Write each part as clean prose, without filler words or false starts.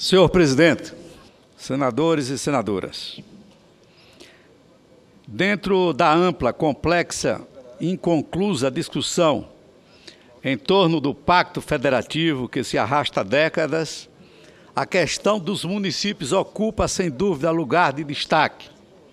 Senhor presidente, senadores e senadoras, dentro da ampla, complexa e inconclusa discussão em torno do Pacto Federativo que se arrasta há décadas, a questão dos municípios ocupa, sem dúvida, lugar de destaque.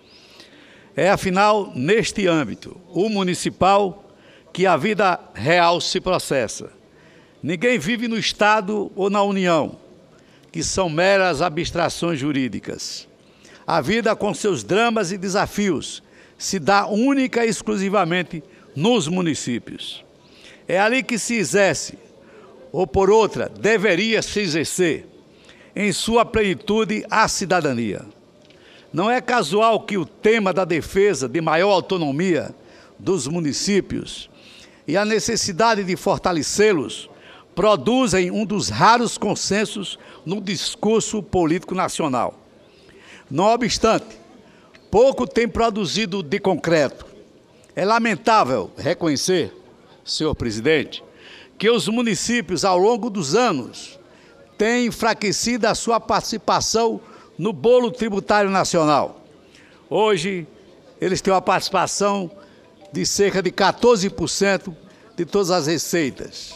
É, afinal, neste âmbito, o municipal, que a vida real se processa. Ninguém vive no Estado ou na União, que são meras abstrações jurídicas. A vida, com seus dramas e desafios, se dá única e exclusivamente nos municípios. É ali que se exerce, ou por outra, deveria se exercer, em sua plenitude, a cidadania. Não é casual que o tema da defesa de maior autonomia dos municípios e a necessidade de fortalecê-los produzem um dos raros consensos no discurso político nacional. Não obstante, pouco tem produzido de concreto. É lamentável reconhecer, senhor presidente, que os municípios, ao longo dos anos, têm enfraquecido a sua participação no bolo tributário nacional. Hoje, eles têm uma participação de cerca de 14% de todas as receitas,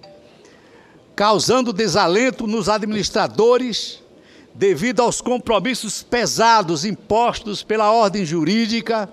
causando desalento nos administradores devido aos compromissos pesados impostos pela ordem jurídica,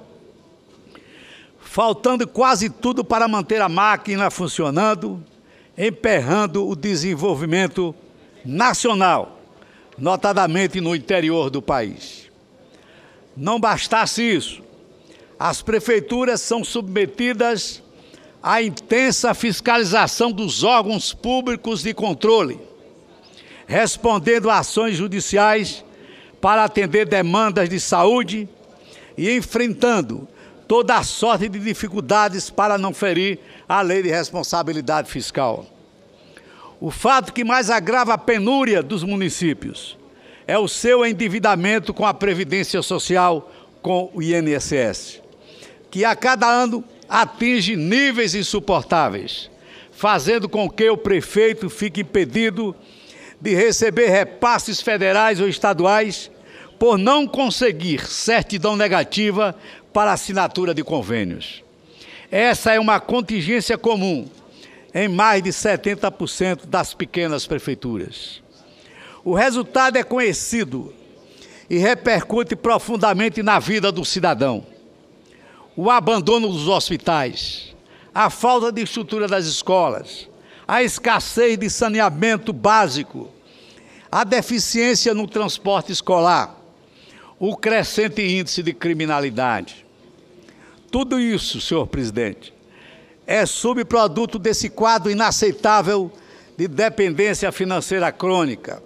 faltando quase tudo para manter a máquina funcionando, emperrando o desenvolvimento nacional, notadamente no interior do país. Não bastasse isso, as prefeituras são submetidas à intensa fiscalização dos órgãos públicos de controle, respondendo a ações judiciais para atender demandas de saúde e enfrentando toda a sorte de dificuldades para não ferir a lei de responsabilidade fiscal. O fato que mais agrava a penúria dos municípios é o seu endividamento com a Previdência Social, com o INSS, que a cada ano atinge níveis insuportáveis, fazendo com que o prefeito fique impedido de receber repasses federais ou estaduais por não conseguir certidão negativa para assinatura de convênios. Essa é uma contingência comum em mais de 70% das pequenas prefeituras. O resultado é conhecido e repercute profundamente na vida do cidadão. O abandono dos hospitais, a falta de estrutura das escolas, a escassez de saneamento básico, a deficiência no transporte escolar, o crescente índice de criminalidade. Tudo isso, senhor presidente, é subproduto desse quadro inaceitável de dependência financeira crônica.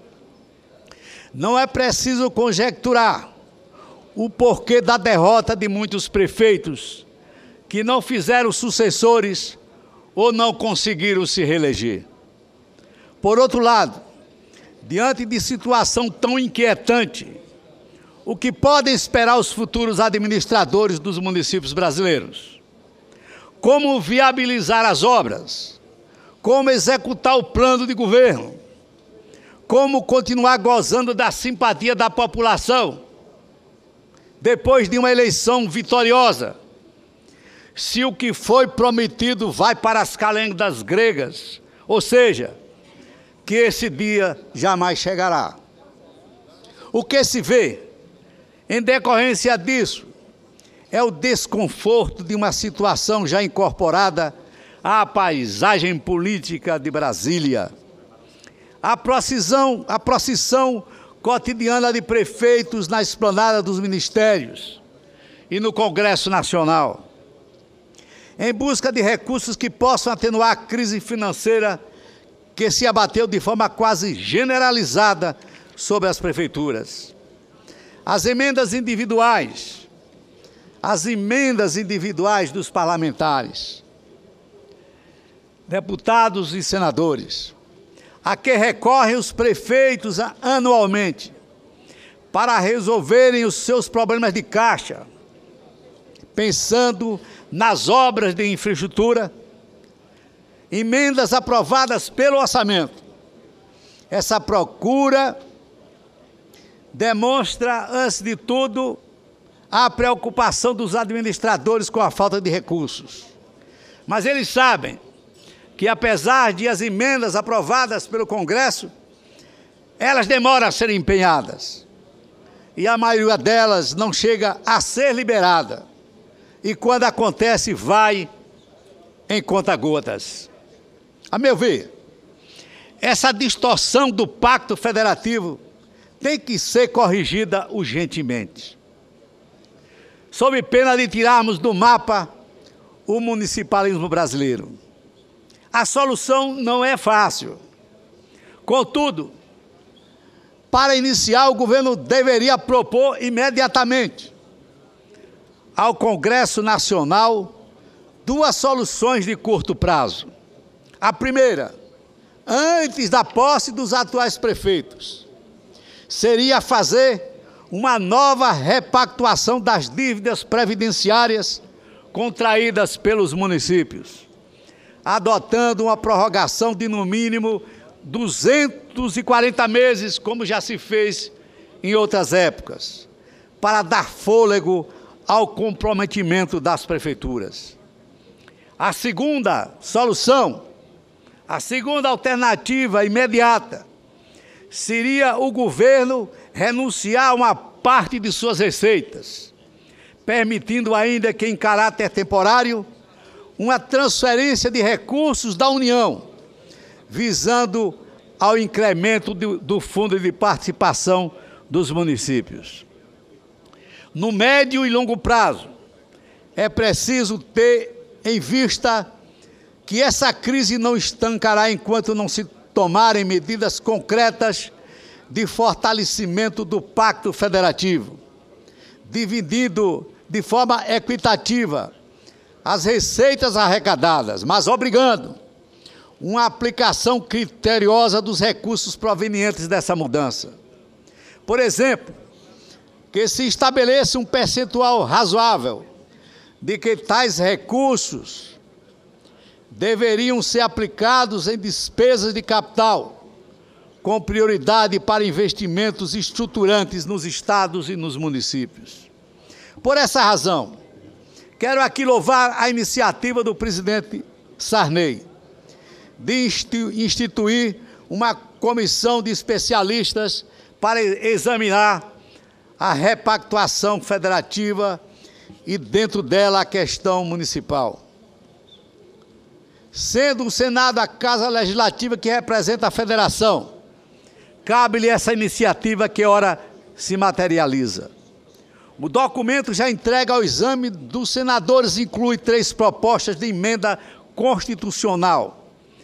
Não é preciso conjecturar o porquê da derrota de muitos prefeitos que não fizeram sucessores ou não conseguiram se reeleger. Por outro lado, diante de situação tão inquietante, o que podem esperar os futuros administradores dos municípios brasileiros? Como viabilizar as obras? Como executar o plano de governo? Como continuar gozando da simpatia da população depois de uma eleição vitoriosa, se o que foi prometido vai para as calendas gregas, ou seja, que esse dia jamais chegará? O que se vê em decorrência disso é o desconforto de uma situação já incorporada à paisagem política de Brasília. A procissão cotidiana de prefeitos na esplanada dos ministérios e no Congresso Nacional, em busca de recursos que possam atenuar a crise financeira que se abateu de forma quase generalizada sobre as prefeituras. As emendas individuais dos parlamentares, deputados e senadores, a que recorrem os prefeitos anualmente para resolverem os seus problemas de caixa, pensando nas obras de infraestrutura, emendas aprovadas pelo orçamento. Essa procura demonstra, antes de tudo, a preocupação dos administradores com a falta de recursos. Mas eles sabem que, apesar de as emendas aprovadas pelo Congresso, elas demoram a serem empenhadas. E a maioria delas não chega a ser liberada. E quando acontece, vai em conta-gotas. A meu ver, essa distorção do Pacto Federativo tem que ser corrigida urgentemente, sob pena de tirarmos do mapa o municipalismo brasileiro. A solução não é fácil. Contudo, para iniciar, o governo deveria propor imediatamente ao Congresso Nacional duas soluções de curto prazo. A primeira, antes da posse dos atuais prefeitos, seria fazer uma nova repactuação das dívidas previdenciárias contraídas pelos municípios, adotando uma prorrogação de, no mínimo, 240 meses, como já se fez em outras épocas, para dar fôlego ao comprometimento das prefeituras. A segunda solução, a segunda alternativa imediata, seria o governo renunciar a uma parte de suas receitas, permitindo ainda que, em caráter temporário, uma transferência de recursos da União, visando ao incremento do fundo de participação dos municípios. No médio e longo prazo, é preciso ter em vista que essa crise não estancará enquanto não se tomarem medidas concretas de fortalecimento do Pacto Federativo, dividindo de forma equitativa as receitas arrecadadas, mas obrigando uma aplicação criteriosa dos recursos provenientes dessa mudança. Por exemplo, que se estabeleça um percentual razoável de que tais recursos deveriam ser aplicados em despesas de capital, com prioridade para investimentos estruturantes nos estados e nos municípios. Por essa razão, quero aqui louvar a iniciativa do presidente Sarney de instituir uma comissão de especialistas para examinar a repactuação federativa e, dentro dela, a questão municipal. Sendo o Senado a casa legislativa que representa a federação, cabe-lhe essa iniciativa que ora se materializa. O documento já entregue ao exame dos senadores inclui 3 propostas de emenda constitucional,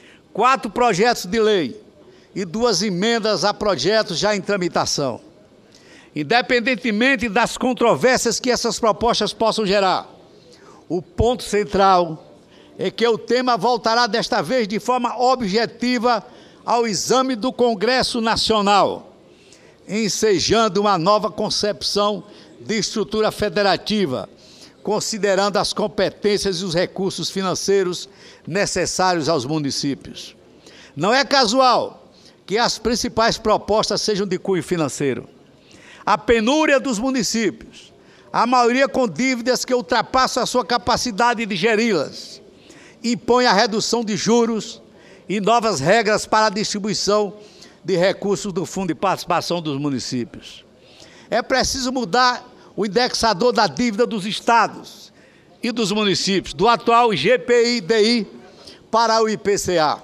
4 projetos de lei e 2 emendas a projetos já em tramitação. Independentemente das controvérsias que essas propostas possam gerar, o ponto central é que o tema voltará desta vez de forma objetiva ao exame do Congresso Nacional, ensejando uma nova concepção de estrutura federativa, considerando as competências e os recursos financeiros necessários aos municípios. Não é casual que as principais propostas sejam de cunho financeiro. A penúria dos municípios, a maioria com dívidas que ultrapassam a sua capacidade de geri-las, impõe a redução de juros e novas regras para a distribuição de recursos do Fundo de Participação dos Municípios. É preciso mudar o indexador da dívida dos estados e dos municípios, do atual IGPI-DI para o IPCA.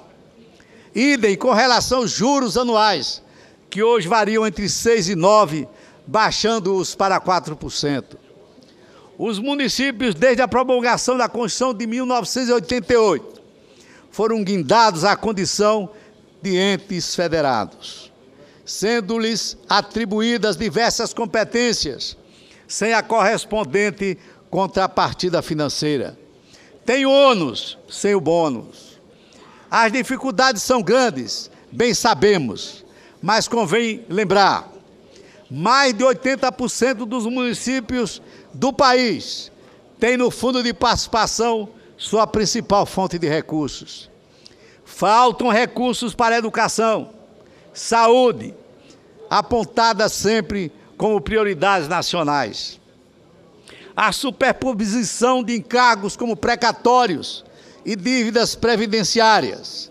Idem com relação aos juros anuais, que hoje variam entre 6% e 9%, baixando-os para 4%. Os municípios, desde a promulgação da Constituição de 1988, foram guindados à condição de entes federados, sendo-lhes atribuídas diversas competências, sem a correspondente contrapartida financeira. Tem ônus sem o bônus. As dificuldades são grandes, bem sabemos, mas convém lembrar: mais de 80% dos municípios do país têm no Fundo de Participação sua principal fonte de recursos. Faltam recursos para a educação, saúde, apontadas sempre como prioridades nacionais. A superposição de encargos como precatórios e dívidas previdenciárias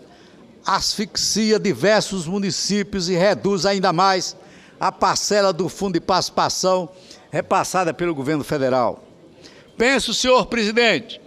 asfixia diversos municípios e reduz ainda mais a parcela do Fundo de Participação repassada pelo governo federal. Penso, senhor presidente,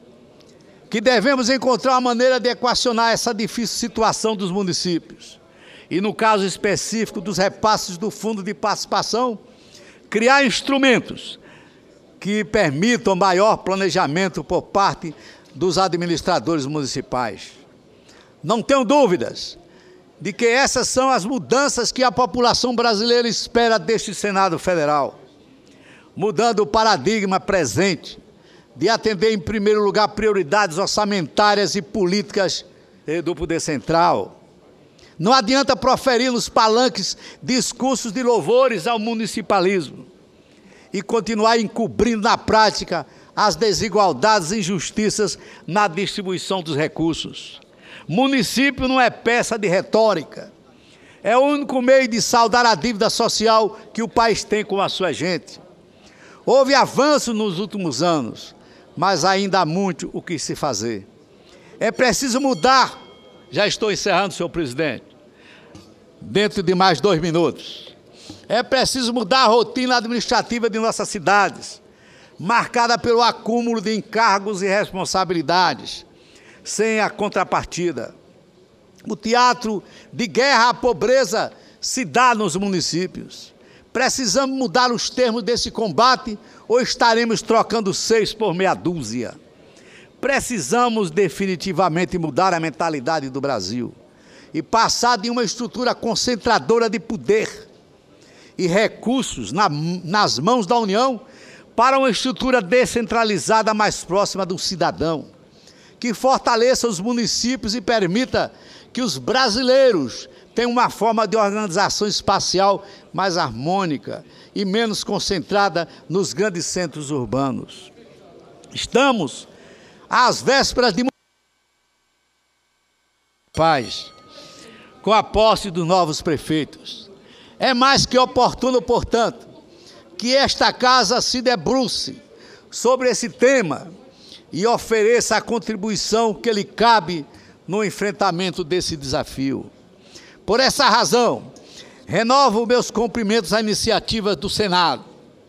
que devemos encontrar uma maneira de equacionar essa difícil situação dos municípios e, no caso específico dos repasses do Fundo de Participação, criar instrumentos que permitam maior planejamento por parte dos administradores municipais. Não tenho dúvidas de que essas são as mudanças que a população brasileira espera deste Senado Federal, mudando o paradigma presente de atender, em primeiro lugar, prioridades orçamentárias e políticas do poder central. Não adianta proferir nos palanques discursos de louvores ao municipalismo e continuar encobrindo na prática as desigualdades e injustiças na distribuição dos recursos. Município não é peça de retórica, é o único meio de saldar a dívida social que o país tem com a sua gente. Houve avanço nos últimos anos, mas ainda há muito o que se fazer. É preciso mudar, já estou encerrando, senhor presidente, dentro de mais 2 minutos. É preciso mudar a rotina administrativa de nossas cidades, marcada pelo acúmulo de encargos e responsabilidades, sem a contrapartida. O teatro de guerra à pobreza se dá nos municípios. Precisamos mudar os termos desse combate ou estaremos trocando 6 por meia dúzia? Precisamos definitivamente mudar a mentalidade do Brasil e passar de uma estrutura concentradora de poder e recursos nas mãos da União para uma estrutura descentralizada mais próxima do cidadão, que fortaleça os municípios e permita que os brasileiros tenham uma forma de organização espacial mais harmônica e menos concentrada nos grandes centros urbanos. Estamos às vésperas de paz, com a posse dos novos prefeitos. É mais que oportuno, portanto, que esta casa se debruce sobre esse tema e ofereça a contribuição que lhe cabe no enfrentamento desse desafio. Por essa razão, renovo meus cumprimentos à iniciativa do Senado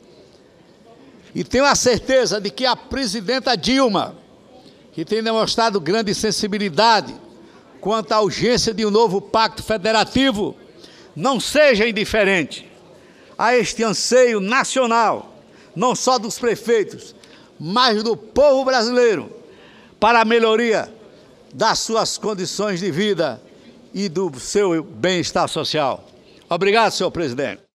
e tenho a certeza de que a presidenta Dilma, que tem demonstrado grande sensibilidade quanto à urgência de um novo pacto federativo, não seja indiferente a este anseio nacional, não só dos prefeitos, mas do povo brasileiro, para a melhoria das suas condições de vida e do seu bem-estar social. Obrigado, senhor presidente.